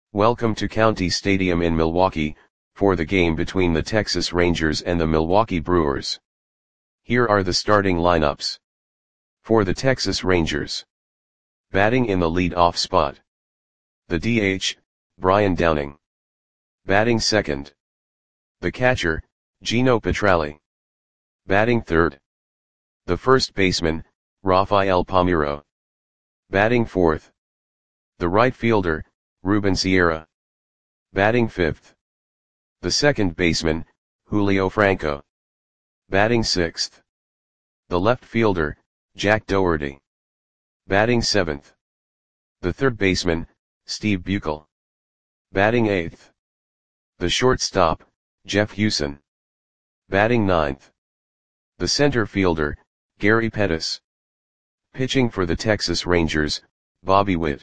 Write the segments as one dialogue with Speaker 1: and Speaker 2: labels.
Speaker 1: Welcome to County Stadium in Milwaukee, for the game between the Texas Rangers and the Milwaukee Brewers. Here are the starting lineups. For the Texas Rangers. Batting in the lead-off spot. The DH, Brian Downing. Batting second. The catcher, Gino Petralli. Batting third. The first baseman, Rafael Palmeiro. Batting fourth. The right fielder, Ruben Sierra. Batting fifth. The second baseman, Julio Franco. Batting sixth. The left fielder, Jack Dougherty. Batting seventh. The third baseman, Steve Buechele. Batting eighth. The shortstop, Jeff Huson. Batting ninth. The center fielder, Gary Pettis. Pitching for the Texas Rangers, Bobby Witt.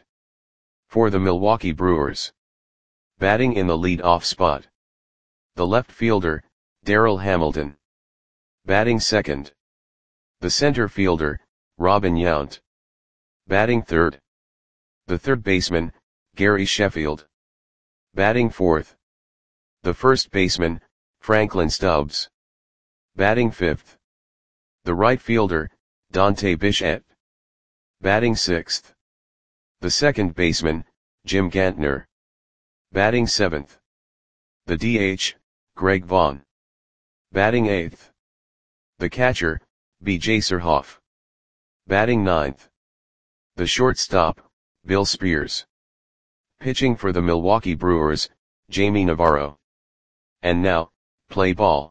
Speaker 1: For the Milwaukee Brewers. Batting in the lead-off spot. The left fielder, Darryl Hamilton. Batting second. The center fielder, Robin Yount. Batting third. The third baseman, Gary Sheffield. Batting fourth. The first baseman, Franklin Stubbs. Batting fifth. The right fielder, Dante Bichette. Batting sixth. The second baseman, Jim Gantner. Batting seventh. The DH, Greg Vaughn. Batting eighth. The catcher, B.J. Surhoff. Batting ninth. The shortstop, Bill Spears. Pitching for the Milwaukee Brewers, Jamie Navarro. And now, play ball.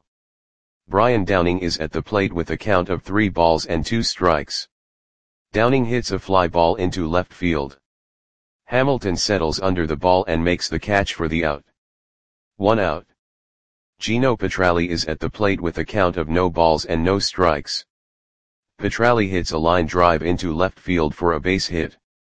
Speaker 1: Brian Downing is at the plate with a count of 3 balls and 2 strikes. Downing hits a fly ball into left field. Hamilton settles under the ball and makes the catch for the out. 1 out. Gino Petralli is at the plate with a count of no balls and no strikes. Petralli hits a line drive into left field for a base hit.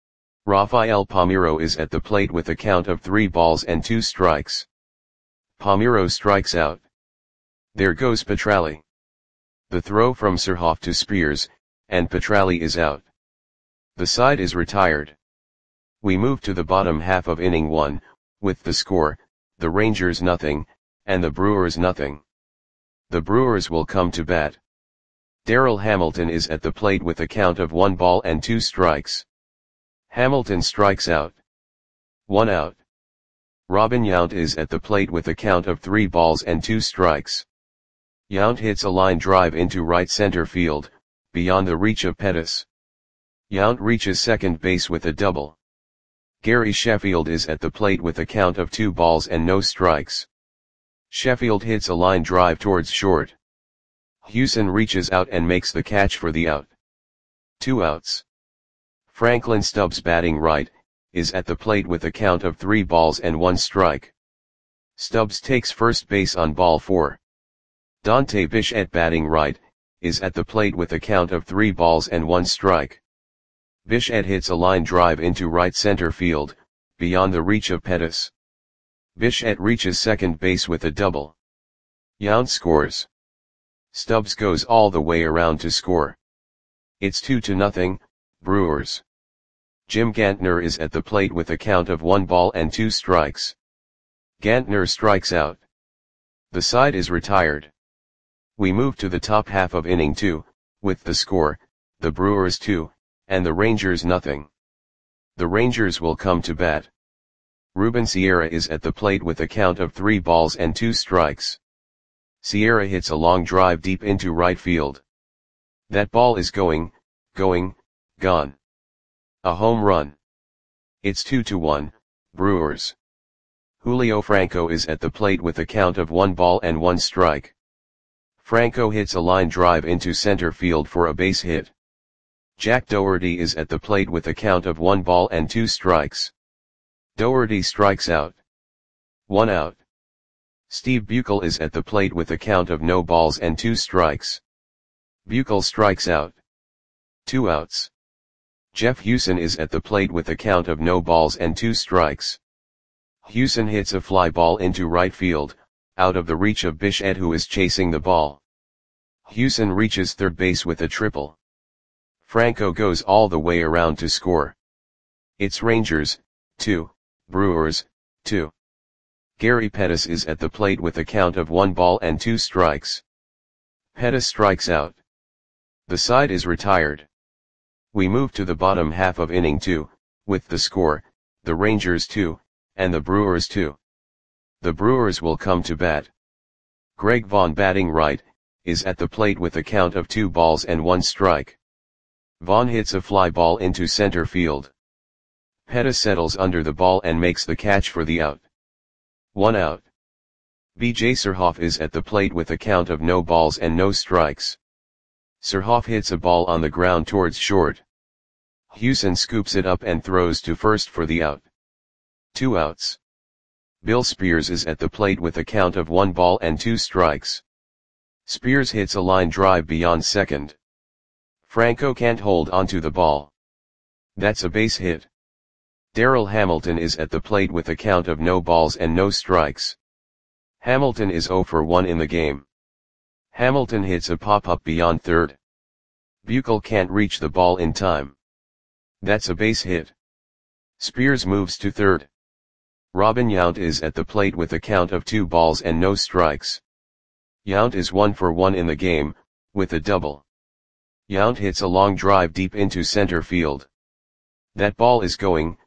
Speaker 1: Rafael Palmeiro is at the plate with a count of 3 balls and 2 strikes. Palmeiro strikes out. There goes Petralli. The throw from Surhoff to Spears, and Petralli is out. The side is retired. We move to the bottom half of inning 1, with the score, the Rangers nothing, and the Brewers nothing. The Brewers will come to bat. Darryl Hamilton is at the plate with a count of 1 ball and 2 strikes. Hamilton strikes out. 1 out. Robin Yount is at the plate with a count of 3 balls and 2 strikes. Yount hits a line drive into right center field, beyond the reach of Pettis. Yount reaches second base with a double. Gary Sheffield is at the plate with a count of 2 balls and no strikes. Sheffield hits a line drive towards short. Huson reaches out and makes the catch for the out. 2 outs. Franklin Stubbs, batting right, is at the plate with a count of 3 balls and 1 strike. Stubbs takes first base on ball 4. Dante Bichette, batting right, is at the plate with a count of 3 balls and 1 strike. Bichette hits a line drive into right center field, beyond the reach of Pettis. Bichette reaches second base with a double. Yount scores. Stubbs goes all the way around to score. It's 2-0, Brewers. Jim Gantner is at the plate with a count of 1 ball and 2 strikes. Gantner strikes out. The side is retired. We move to the top half of inning 2, with the score, the Brewers 2, and the Rangers nothing. The Rangers will come to bat. Ruben Sierra is at the plate with a count of 3 balls and 2 strikes. Sierra hits a long drive deep into right field. That ball is gone. A home run. It's 2-1, Brewers. Julio Franco is at the plate with a count of 1 ball and 1 strike. Franco hits a line drive into center field for a base hit. Jack Dougherty is at the plate with a count of 1 ball and 2 strikes. Dougherty strikes out. 1 out. Steve Buechele is at the plate with a count of no balls and 2 strikes. Buechele strikes out. 2 outs. Jeff Huson is at the plate with a count of no balls and 2 strikes. Huson hits a fly ball into right field, out of the reach of Bichette, who is chasing the ball. Huson reaches third base with a triple. Franco goes all the way around to score. It's Rangers 2, Brewers 2. Gary Pettis is at the plate with a count of 1 ball and 2 strikes. Pettis strikes out. The side is retired. We move to the bottom half of inning 2, with the score, the Rangers 2, and the Brewers 2. The Brewers will come to bat. Greg Vaughn, batting right, is at the plate with a count of 2 balls and 1 strike. Vaughn hits a fly ball into center field. Pettis settles under the ball and makes the catch for the out. 1 out. Vijay Surhoff is at the plate with a count of no balls and no strikes. Surhoff hits a ball on the ground towards short. Hewson scoops it up and throws to first for the out. 2 outs. Bill Spears is at the plate with a count of 1 ball and 2 strikes. Spears hits a line drive beyond second. Franco can't hold onto the ball. That's a base hit. Darryl Hamilton is at the plate with a count of no balls and no strikes. Hamilton is 0 for 1 in the game. Hamilton hits a pop-up beyond third. Buechel can't reach the ball in time. That's a base hit. Spears moves to third. Robin Yount is at the plate with a count of 2 balls and no strikes. Yount is 1 for 1 in the game, with a double. Yount hits a long drive deep into center field. That ball is gone.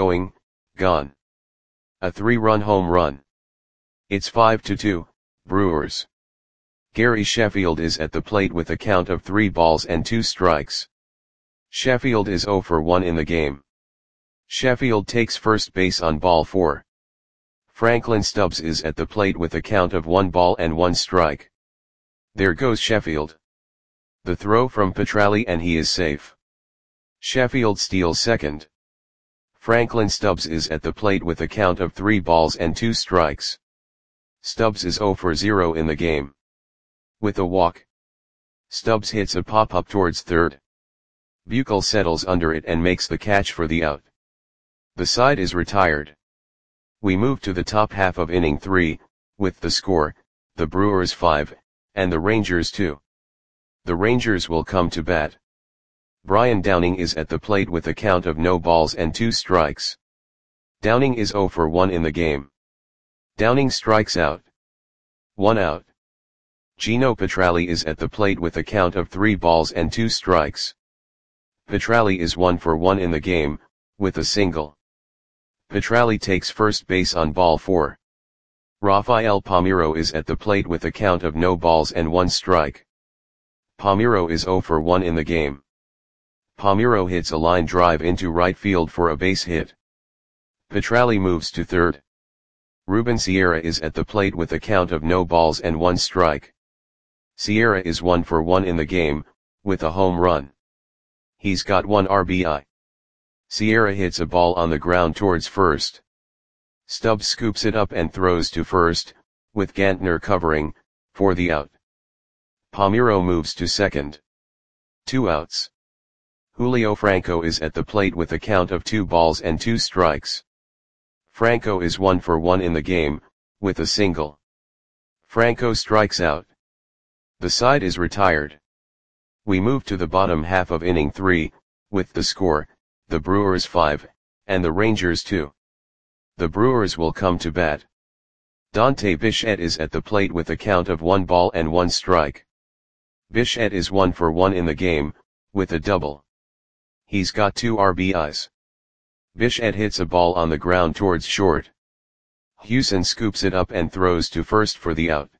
Speaker 1: A 3-run home run. It's 5-2, Brewers. Gary Sheffield is at the plate with a count of 3 balls and 2 strikes. Sheffield is 0 for 1 in the game. Sheffield takes first base on ball 4. Franklin Stubbs is at the plate with a count of 1 ball and 1 strike. There goes Sheffield. The throw from Petralli and he is safe. Sheffield steals second. Franklin Stubbs is at the plate with a count of 3 balls and 2 strikes. Stubbs is 0 for 0 in the game. With a walk. Stubbs hits a pop-up towards third. Buechel settles under it and makes the catch for the out. The side is retired. We move to the top half of inning 3, with the score, the Brewers 5, and the Rangers 2. The Rangers will come to bat. Brian Downing is at the plate with a count of no balls and 2 strikes. Downing is 0 for 1 in the game. Downing strikes out. 1 out. Gino Petralli is at the plate with a count of 3 balls and 2 strikes. Petralli is 1 for 1 in the game, with a single. Petralli takes first base on ball 4. Rafael Palmeiro is at the plate with a count of no balls and 1 strike. Palmeiro is 0 for 1 in the game. Palmeiro hits a line drive into right field for a base hit. Petralli moves to third. Ruben Sierra is at the plate with a count of no balls and 1 strike. Sierra is 1 for 1 in the game, with a home run. He's got 1 RBI. Sierra hits a ball on the ground towards first. Stubbs scoops it up and throws to first, with Gantner covering, for the out. Palmeiro moves to second. 2 outs. Julio Franco is at the plate with a count of 2 balls and 2 strikes. Franco is 1 for 1 in the game, with a single. Franco strikes out. The side is retired. We move to the bottom half of inning 3, with the score, the Brewers 5, and the Rangers 2. The Brewers will come to bat. Dante Bichette is at the plate with a count of 1 ball and 1 strike. Bichette is 1 for 1 in the game, with a double. He's got 2 RBIs. Bichette hits a ball on the ground towards short. Hewson scoops it up and throws to first for the out.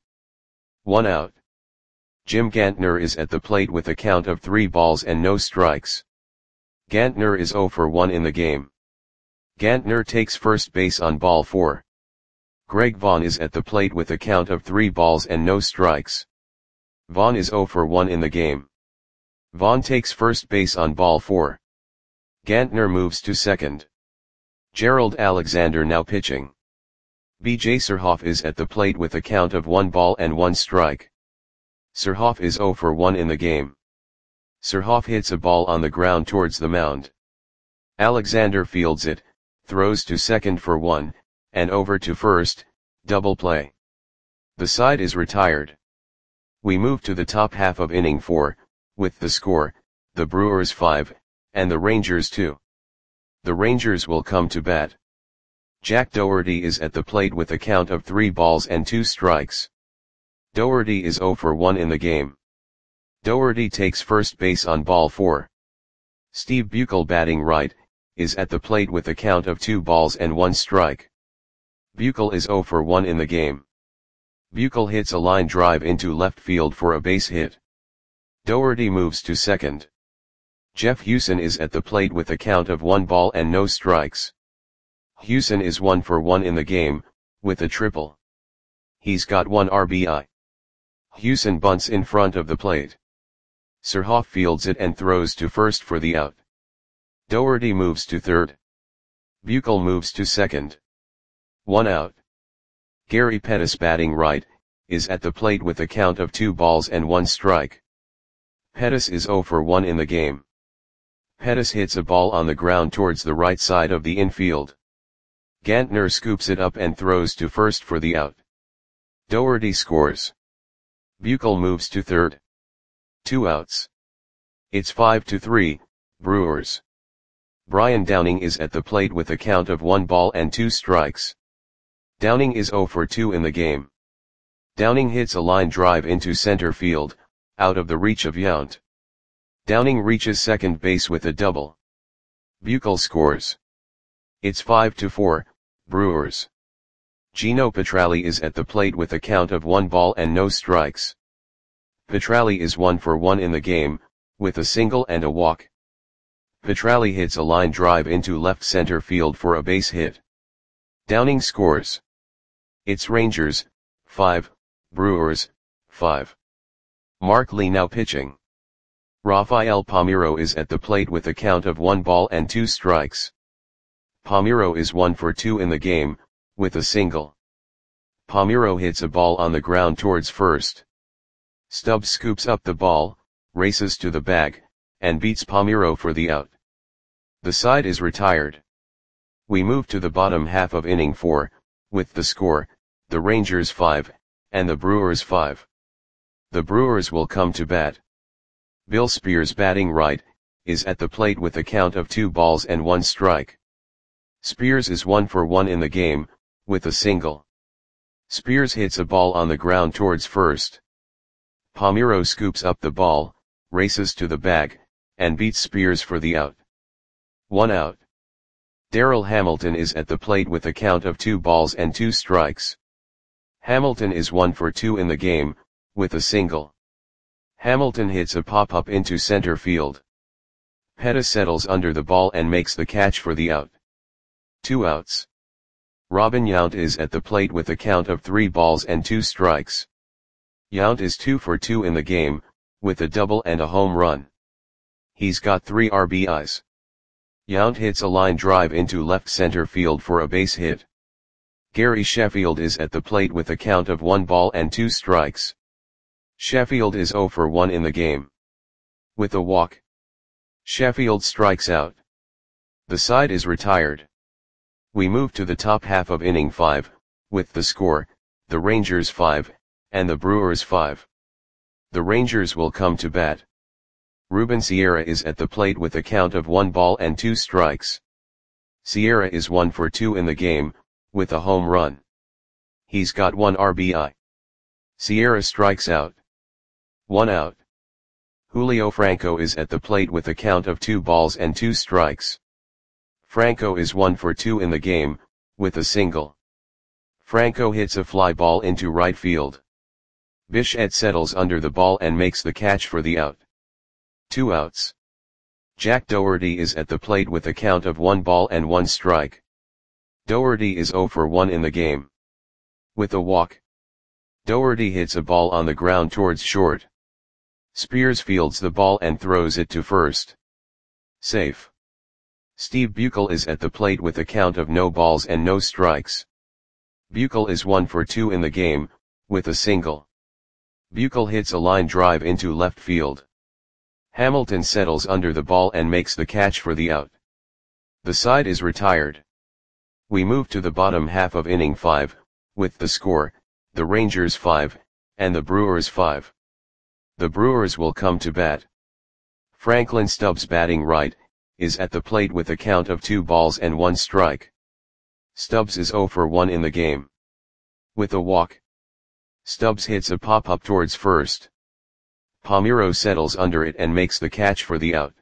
Speaker 1: 1 out. Jim Gantner is at the plate with a count of 3 balls and no strikes. Gantner is 0 for 1 in the game. Gantner takes first base on ball 4. Greg Vaughn is at the plate with a count of 3 balls and no strikes. Vaughn is 0 for 1 in the game. Vaughn takes first base on ball 4. Gantner moves to second. Gerald Alexander now pitching. Vijay Surhoff is at the plate with a count of 1 ball and 1 strike. Surhoff is 0 for 1 in the game. Surhoff hits a ball on the ground towards the mound. Alexander fields it, throws to second for 1, and over to first, double play. The side is retired. We move to the top half of inning 4, with the score, the Brewers 5, and the Rangers 2. The Rangers will come to bat. Jack Doherty is at the plate with a count of 3 balls and 2 strikes. Doherty is 0 for 1 in the game. Doherty takes first base on ball 4. Steve Buechel, batting right, is at the plate with a count of 2 balls and 1 strike. Buechel is 0 for 1 in the game. Buechel hits a line drive into left field for a base hit. Doherty moves to second. Jeff Hewson is at the plate with a count of 1 ball and no strikes. Hewson is 1 for 1 in the game, with a triple. He's got 1 RBI. Hewson bunts in front of the plate. Surhoff fields it and throws to first for the out. Doherty moves to third. Buechel moves to second. 1 out. Gary Pettis, batting right, is at the plate with a count of 2 balls and 1 strike. Pettis is 0 for 1 in the game. Pettis hits a ball on the ground towards the right side of the infield. Gantner scoops it up and throws to first for the out. Doherty scores. Buechel moves to third. 2 outs. It's 5-3, Brewers. Brian Downing is at the plate with a count of 1 ball and 2 strikes. Downing is 0 for 2 in the game. Downing hits a line drive into center field, out of the reach of Yount. Downing reaches second base with a double. Buechel scores. It's 5-4, Brewers. Gino Petralli is at the plate with a count of 1 ball and no strikes. Petralli is 1 for 1 in the game, with a single and a walk. Petralli hits a line drive into left center field for a base hit. Downing scores. It's Rangers, 5, Brewers, 5. Mark Lee now pitching. Rafael Palmeiro is at the plate with a count of 1 ball and 2 strikes. Palmeiro is 1 for 2 in the game, with a single. Palmeiro hits a ball on the ground towards first. Stubbs scoops up the ball, races to the bag, and beats Palmeiro for the out. The side is retired. We move to the bottom half of inning 4, with the score, the Rangers 5, and the Brewers 5. The Brewers will come to bat. Bill Spears, batting right, is at the plate with a count of 2 balls and 1 strike. Spears is 1 for 1 in the game, with a single. Spears hits a ball on the ground towards first. Palmeiro scoops up the ball, races to the bag, and beats Spears for the out. 1 out. Darryl Hamilton is at the plate with a count of 2 balls and 2 strikes. Hamilton is 1 for 2 in the game, with a single. Hamilton hits a pop-up into center field. Pettis settles under the ball and makes the catch for the out. 2 outs. Robin Yount is at the plate with a count of 3 balls and 2 strikes. Yount is 2 for 2 in the game, with a double and a home run. He's got 3 RBIs. Yount hits a line drive into left center field for a base hit. Gary Sheffield is at the plate with a count of 1 ball and 2 strikes. Sheffield is 0 for 1 in the game. With a walk, Sheffield strikes out. The side is retired. We move to the top half of inning 5, with the score, the Rangers 5, and the Brewers 5. The Rangers will come to bat. Ruben Sierra is at the plate with a count of 1 ball and 2 strikes. Sierra is 1 for 2 in the game, with a home run. He's got 1 RBI. Sierra strikes out. 1 out. Julio Franco is at the plate with a count of 2 balls and 2 strikes. Franco is 1 for 2 in the game, with a single. Franco hits a fly ball into right field. Bichette settles under the ball and makes the catch for the out. 2 outs. Jack Doherty is at the plate with a count of 1 ball and 1 strike. Doherty is 0 for 1 in the game. With a walk, Doherty hits a ball on the ground towards short. Spears fields the ball and throws it to first. Safe. Steve Buechel is at the plate with a count of no balls and no strikes. Buechel is 1 for 2 in the game, with a single. Buechel hits a line drive into left field. Hamilton settles under the ball and makes the catch for the out. The side is retired. We move to the bottom half of inning 5, with the score, the Rangers 5, and the Brewers 5. The Brewers will come to bat. Franklin Stubbs, batting right, is at the plate with a count of 2 balls and 1 strike. Stubbs is 0 for 1 in the game. With a walk, Stubbs hits a pop-up towards first. Palmeiro settles under it and makes the catch for the out.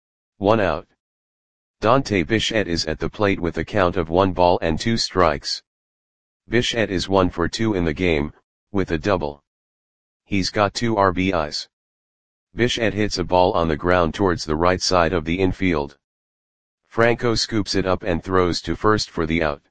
Speaker 1: 1 out. Dante Bichette is at the plate with a count of 1 ball and 2 strikes. Bichette is 1 for 2 in the game, with a double. He's got 2 RBIs. Bichette hits a ball on the ground towards the right side of the infield. Franco scoops it up and throws to first for the out.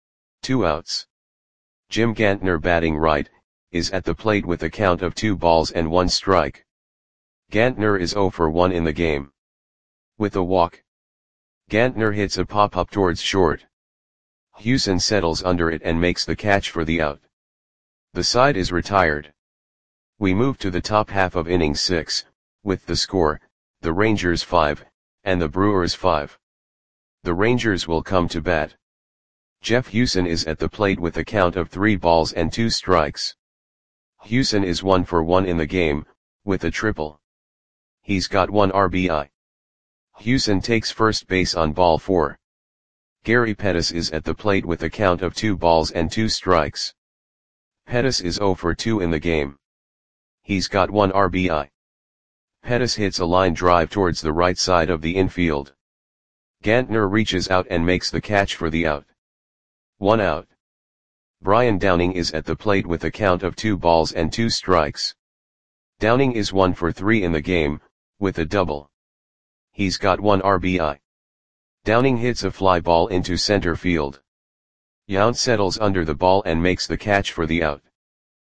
Speaker 1: 2 outs. Jim Gantner, batting right, is at the plate with a count of 2 balls and 1 strike. Gantner is 0 for 1 in the game. With a walk, Gantner hits a pop-up towards short. Hewson settles under it and makes the catch for the out. The side is retired. We move to the top half of inning 6, with the score, the Rangers 5, and the Brewers 5. The Rangers will come to bat. Jeff Hewson is at the plate with a count of 3 balls and 2 strikes. Hewson is 1 for 1 in the game, with a triple. He's got 1 RBI. Hewson takes first base on ball 4. Gary Pettis is at the plate with a count of 2 balls and 2 strikes. Pettis is 0 for 2 in the game. He's got 1 RBI. Pettis hits a line drive towards the right side of the infield. Gantner reaches out and makes the catch for the out. 1 out. Brian Downing is at the plate with a count of 2 balls and 2 strikes. Downing is 1 for 3 in the game, with a double. He's got 1 RBI. Downing hits a fly ball into center field. Yount settles under the ball and makes the catch for the out.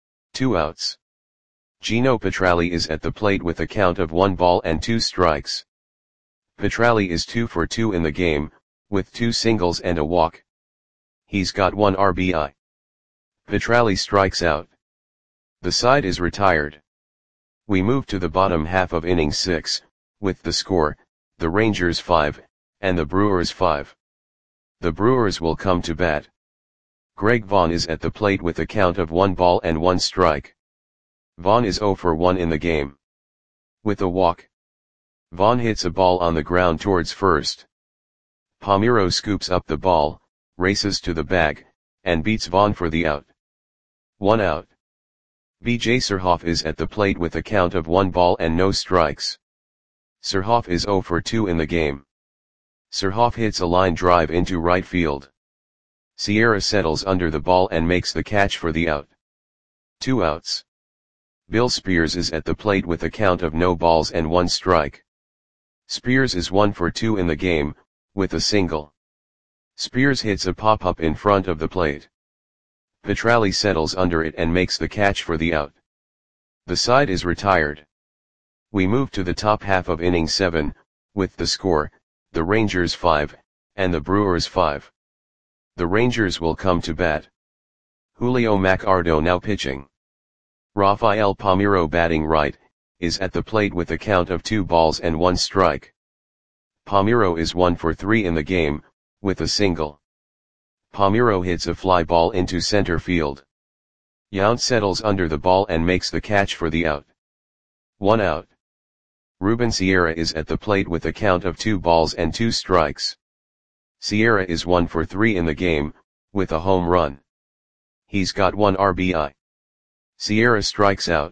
Speaker 1: 2 outs. Gino Petralli is at the plate with a count of 1 ball and 2 strikes. Petralli is 2 for 2 in the game, with 2 singles and a walk. He's got 1 RBI. Petralli strikes out. The side is retired. We move to the bottom half of inning 6, with the score, the Rangers 5, and the Brewers 5. The Brewers will come to bat. Greg Vaughn is at the plate with a count of 1 ball and 1 strike. Vaughn is 0 for 1 in the game. With a walk, Vaughn hits a ball on the ground towards first. Palmeiro scoops up the ball, races to the bag, and beats Vaughn for the out. 1 out. B.J. Surhoff is at the plate with a count of 1 ball and no strikes. Surhoff is 0 for 2 in the game. Surhoff hits a line drive into right field. Sierra settles under the ball and makes the catch for the out. 2 outs. Bill Spears is at the plate with a count of no balls and 1 strike. Spears is 1 for 2 in the game, with a single. Spears hits a pop-up in front of the plate. Petralli settles under it and makes the catch for the out. The side is retired. We move to the top half of inning 7, with the score, the Rangers 5, and the Brewers 5. The Rangers will come to bat. Julio Maccardo now pitching. Rafael Palmeiro, batting right, is at the plate with a count of 2 balls and 1 strike. Palmeiro is 1 for 3 in the game, with a single. Palmeiro hits a fly ball into center field. Yount settles under the ball and makes the catch for the out. 1 out. Ruben Sierra is at the plate with a count of 2 balls and 2 strikes. Sierra is 1 for 3 in the game, with a home run. He's got 1 RBI. Sierra strikes out.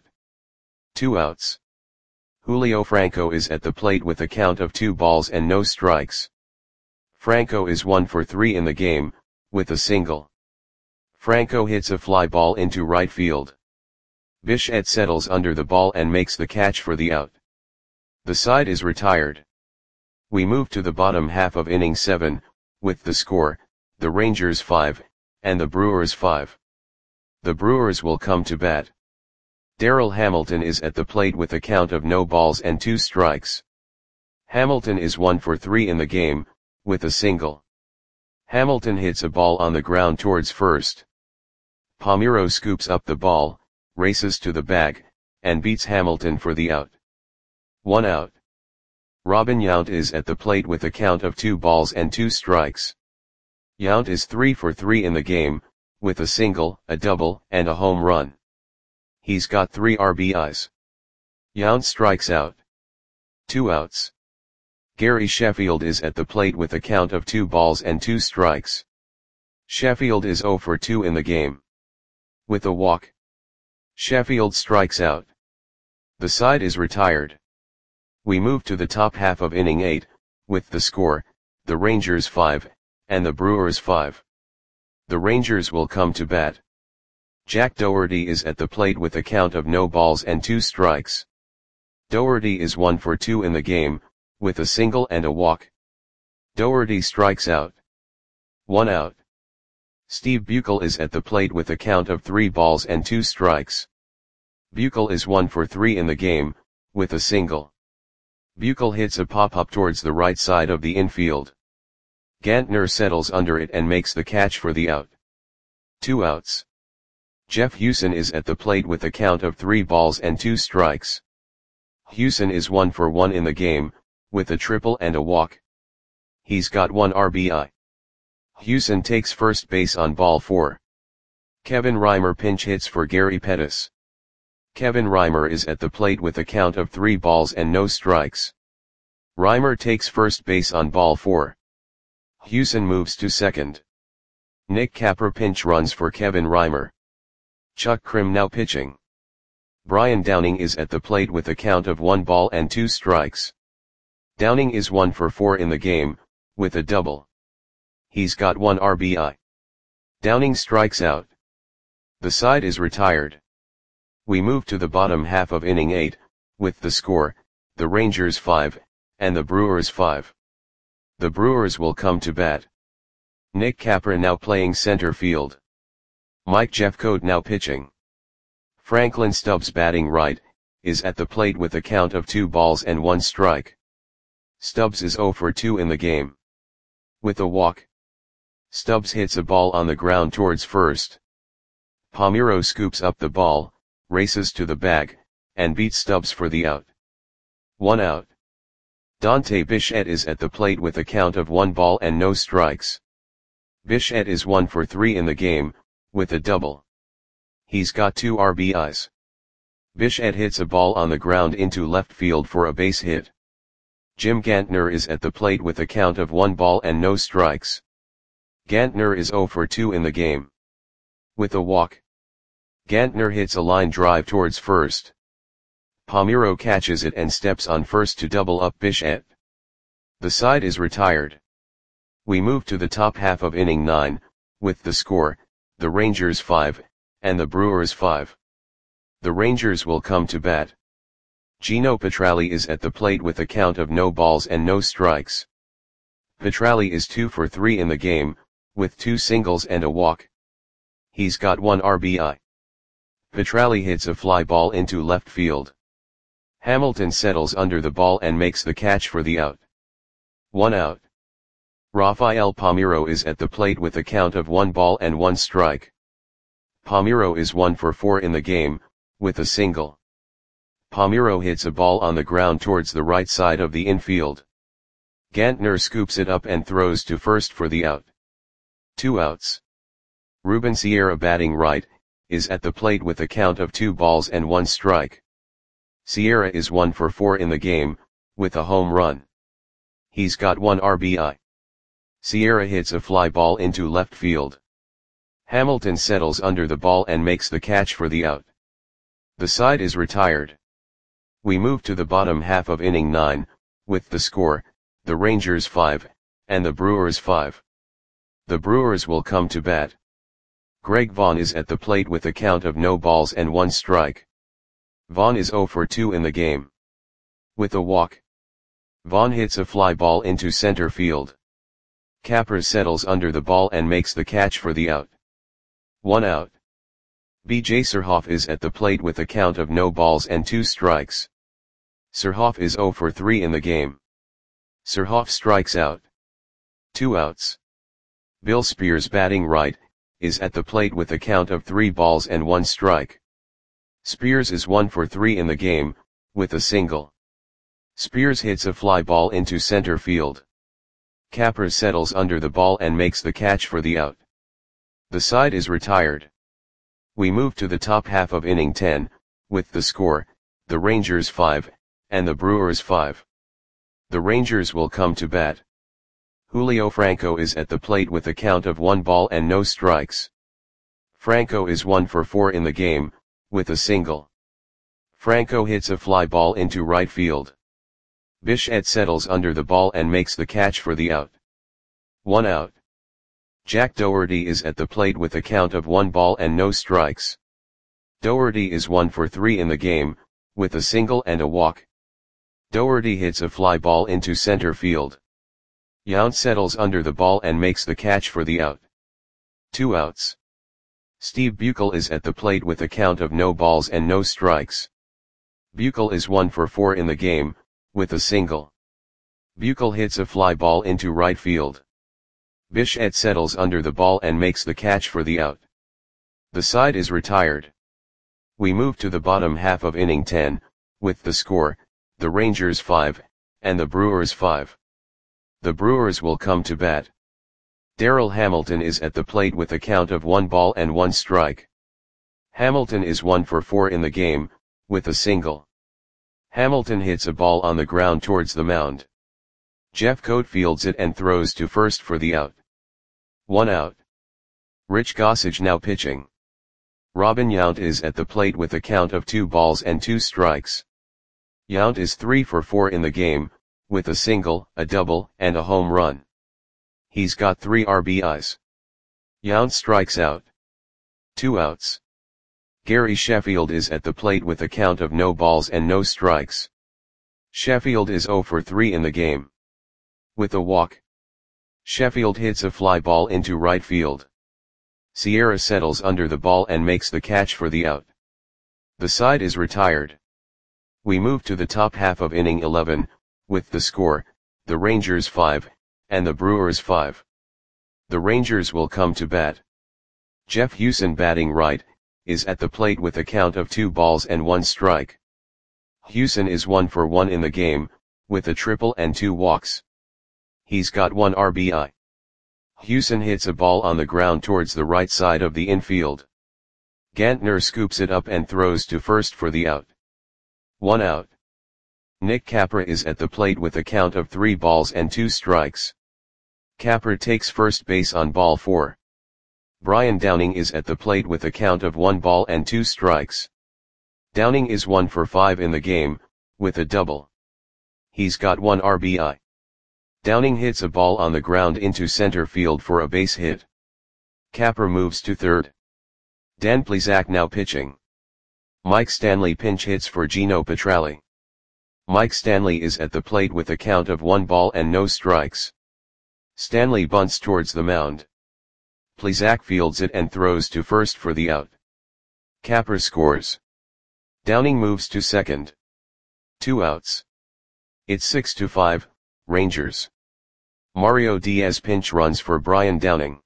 Speaker 1: 2 outs. Julio Franco is at the plate with a count of 2 balls and no strikes. Franco is 1 for 3 in the game, with a single. Franco hits a fly ball into right field. Bichette settles under the ball and makes the catch for the out. The side is retired. We move to the bottom half of inning 7, with the score, the Rangers 5, and the Brewers 5. The Brewers will come to bat. Darryl Hamilton is at the plate with a count of no balls and 2 strikes. Hamilton is 1 for 3 in the game, with a single. Hamilton hits a ball on the ground towards first. Palmeiro scoops up the ball, races to the bag, and beats Hamilton for the out. 1 out. Robin Yount is at the plate with a count of 2 balls and 2 strikes. Yount is 3 for 3 in the game, with a single, a double, and a home run. He's got 3 RBIs. Yount strikes out. 2 outs. Gary Sheffield is at the plate with a count of 2 balls and 2 strikes. Sheffield is 0 for 2 in the game. With a walk, Sheffield strikes out. The side is retired. We move to the top half of inning 8, with the score, the Rangers 5, and the Brewers 5. The Rangers will come to bat. Jack Doherty is at the plate with a count of no balls and 2 strikes. Doherty is 1 for 2 in the game, with a single and a walk. Doherty strikes out. 1 out. Steve Buechel is at the plate with a count of 3 balls and 2 strikes. Buechel is 1 for 3 in the game, with a single. Buechel hits a pop-up towards the right side of the infield. Gantner settles under it and makes the catch for the out. 2 outs. Jeff Hewson is at the plate with a count of 3 balls and 2 strikes. Hewson is 1 for 1 in the game, with a triple and a walk. He's got 1 RBI. Hewson takes first base on ball 4. Kevin Reimer pinch hits for Gary Pettis. Kevin Reimer is at the plate with a count of 3 balls and no strikes. Reimer takes first base on ball 4. Hewson moves to second. Nick Capra pinch runs for Kevin Reimer. Chuck Krim now pitching. Brian Downing is at the plate with a count of 1 ball and 2 strikes. Downing is 1 for 4 in the game, with a double. He's got 1 RBI. Downing strikes out. The side is retired. We move to the bottom half of inning 8, with the score, the Rangers 5, and the Brewers 5. The Brewers will come to bat. Nick Capra now playing center field. Mike Jeffcoat now pitching. Franklin Stubbs batting right, is at the plate with a count of 2 balls and 1 strike. Stubbs is 0 for 2 in the game. With a walk, Stubbs hits a ball on the ground towards first. Palmeiro scoops up the ball, races to the bag, and beats Stubbs for the out. 1 out. Dante Bichette is at the plate with a count of 1 ball and no strikes. Bichette is 1 for 3 in the game, with a double. He's got 2 RBIs. Bichette hits a ball on the ground into left field for a base hit. Jim Gantner is at the plate with a count of 1 ball and no strikes. Gantner is 0 for 2 in the game. With a walk, Gantner hits a line drive towards first. Palmeiro catches it and steps on first to double up Bichette. The side is retired. We move to the top half of inning 9, with the score, the Rangers 5, and the Brewers 5. The Rangers will come to bat. Gino Petralli is at the plate with a count of no balls and no strikes. Petralli is 2 for 3 in the game, with 2 singles and a walk. He's got 1 RBI. Petralli hits a fly ball into left field. Hamilton settles under the ball and makes the catch for the out. 1 out. Rafael Palmeiro is at the plate with a count of 1 ball and 1 strike. Palmeiro is 1 for 4 in the game, with a single. Palmeiro hits a ball on the ground towards the right side of the infield. Gantner scoops it up and throws to first for the out. 2 outs. Ruben Sierra batting right, is at the plate with a count of 2 balls and 1 strike. Sierra is 1 for 4 in the game, with a home run. He's got 1 RBI. Sierra hits a fly ball into left field. Hamilton settles under the ball and makes the catch for the out. The side is retired. We move to the bottom half of inning 9, with the score, the Rangers 5, and the Brewers 5. The Brewers will come to bat. Greg Vaughn is at the plate with a count of no balls and 1 strike. Vaughn is 0 for 2 in the game. With a walk, Vaughn hits a fly ball into center field. Capra settles under the ball and makes the catch for the out. 1 out. B.J. Surhoff is at the plate with a count of no balls and 2 strikes. Surhoff is 0 for 3 in the game. Surhoff strikes out. 2 outs. Bill Spears batting right, is at the plate with a count of 3 balls and 1 strike. Spears is 1 for 3 in the game, with a single. Spears hits a fly ball into center field. Capra settles under the ball and makes the catch for the out. The side is retired. We move to the top half of inning 10, with the score, the Rangers 5, and the Brewers 5. The Rangers will come to bat. Julio Franco is at the plate with a count of 1 ball and no strikes. Franco is 1 for 4 in the game, with a single. Franco hits a fly ball into right field. Bichette settles under the ball and makes the catch for the out. 1 out. Jack Dougherty is at the plate with a count of 1 ball and no strikes. Dougherty is 1 for 3 in the game, with a single and a walk. Dougherty hits a fly ball into center field. Yount settles under the ball and makes the catch for the out. 2 outs. Steve Buechele is at the plate with a count of no balls and no strikes. Buechele is 1 for 4 in the game, with a single. Buechele hits a fly ball into right field. Bichette settles under the ball and makes the catch for the out. The side is retired. We move to the bottom half of inning 10, with the score, the Rangers 5, and the Brewers 5. The Brewers will come to bat. Darryl Hamilton is at the plate with a count of 1 ball and 1 strike. Hamilton is 1 for 4 in the game, with a single. Hamilton hits a ball on the ground towards the mound. Jeffcoat fields it and throws to first for the out. 1 out. Rich Gossage now pitching. Robin Yount is at the plate with a count of 2 balls and 2 strikes. Yount is 3 for 4 in the game, with a single, a double, and a home run. He's got 3 RBIs. Yount strikes out. 2 outs. Gary Sheffield is at the plate with a count of no balls and no strikes. Sheffield is 0 for 3 in the game. With a walk. Sheffield hits a fly ball into right field. Sierra settles under the ball and makes the catch for the out. The side is retired. We move to the top half of inning 11, with the score, the Rangers 5, and the Brewers 5. The Rangers will come to bat. Jeff Huson batting right, is at the plate with a count of 2 balls and 1 strike. Huson is 1 for 1 in the game, with a triple and 2 walks. He's got 1 RBI. Huson hits a ball on the ground towards the right side of the infield. Gantner scoops it up and throws to first for the out. 1 out. Nick Capra is at the plate with a count of 3 balls and 2 strikes. Capra takes first base on ball 4. Brian Downing is at the plate with a count of 1 ball and 2 strikes. Downing is 1 for 5 in the game, with a double. He's got 1 RBI. Downing hits a ball on the ground into center field for a base hit. Capra moves to third. Dan Plesac now pitching. Mike Stanley pinch hits for Gino Petralli. Mike Stanley is at the plate with a count of 1 ball and no strikes. Stanley bunts towards the mound. Plesac fields it and throws to first for the out. Capra scores. Downing moves to second. 2 outs. It's 6-5, Rangers. Mario Diaz pinch runs for Brian Downing.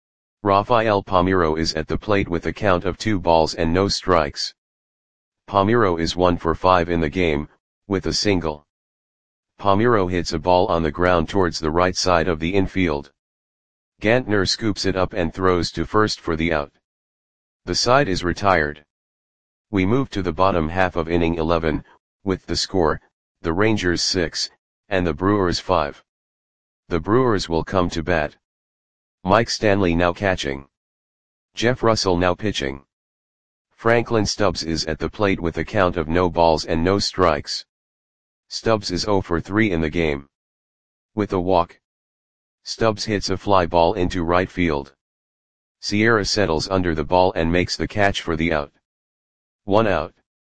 Speaker 1: Rafael Palmeiro is at the plate with a count of 2 balls and no strikes. Palmeiro is 1 for 5 in the game, with a single. Palmeiro hits a ball on the ground towards the right side of the infield. Gantner scoops it up and throws to first for the out. The side is retired. We move to the bottom half of inning 11, with the score, the Rangers 6, and the Brewers 5. The Brewers will come to bat. Mike Stanley now catching. Jeff Russell now pitching. Franklin Stubbs is at the plate with a count of no balls and no strikes. Stubbs is 0 for 3 in the game. With a walk. Stubbs hits a fly ball into right field. Sierra settles under the ball and makes the catch for the out. 1 out.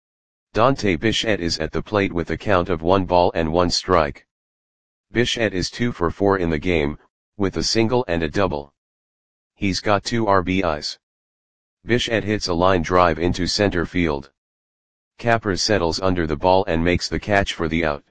Speaker 1: Dante Bichette is at the plate with a count of 1 ball and 1 strike. Bichette is 2 for 4 in the game, with a single and a double. He's got 2 RBIs. Bichette hits a line drive into center field. Capra settles under the ball and makes the catch for the out.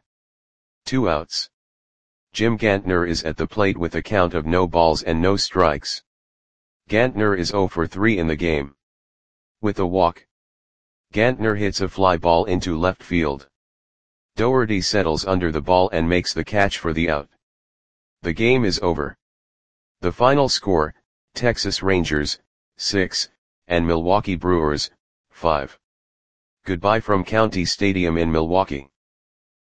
Speaker 1: 2 outs. Jim Gantner is at the plate with a count of no balls and no strikes. Gantner is 0 for 3 in the game. With a walk. Gantner hits a fly ball into left field. Dougherty settles under the ball and makes the catch for the out. The game is over. The final score, Texas Rangers, 6, and Milwaukee Brewers, 5. Goodbye from County Stadium in Milwaukee.